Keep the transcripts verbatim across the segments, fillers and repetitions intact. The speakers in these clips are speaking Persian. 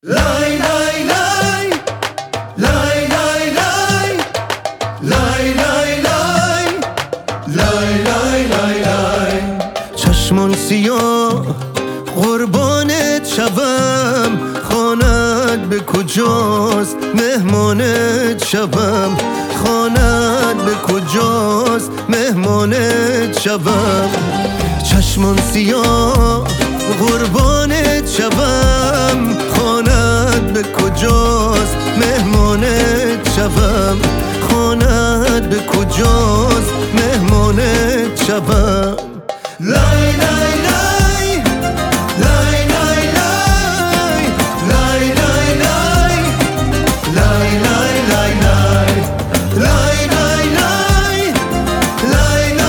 لای لای لای لای لای لای لای لای لای لای لای لای چشمان سیاه قربانت شوم، خانت به کجاست مهمانت شوم، خانت به کجاست مهمانت شوم. چشمان سیاه قربانت شوم، خانت به کجاست مهمانت شوم، خانت به کجاست مهمانت شوم. لای لای لای لای لای لای لای لای لای لای لای لای لای لای لای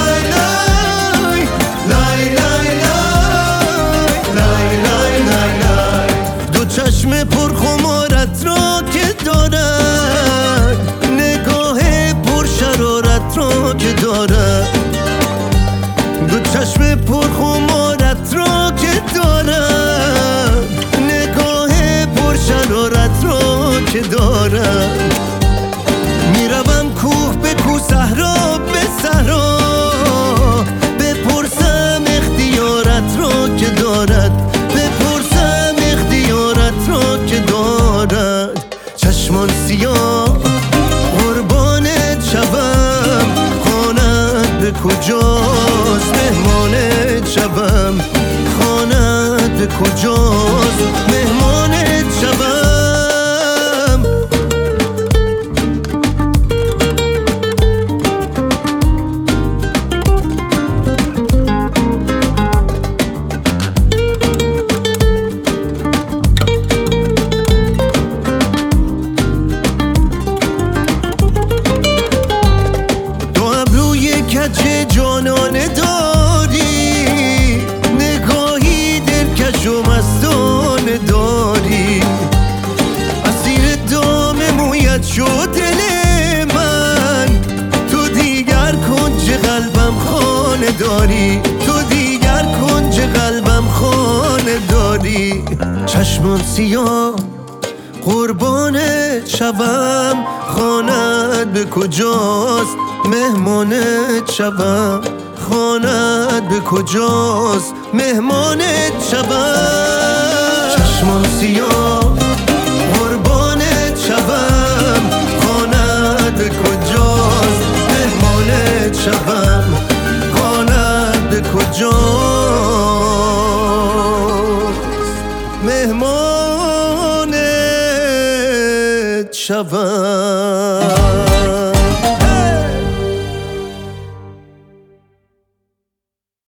لای لای لای. دو چشم پرخمارت را که دارد، نگاه پرشرارت را که دارد، دو چشم پرخمارت را که دارد، نگاه پرشرارت را که دارد. میروم کوه به کوه، صحرا به صحرا، بپرسم اختیارت را که دارد، بپرسم اختیارت را که دارد. چشمان سیاه قربانت شوم، خانت به کجاست مهمانت شوم، خانت به کجاست مهمانت شوم. کج جانانه داری، نگاهی دلکش و مستانه داری، اسیر دام مویت شد دل من، تو دیگر کنج قلبم خانه داری، تو دیگر کنج قلبم خانه داری. چشمان سیاه قربانت شوم، خانت به کجاست مهمانت شوم، خانت به کجاست مهمانت شوم. چشمان سیاه قربانت شوم، خانت به کجاست مهمانت شوم، خانت به کجاست مهمانت شوم.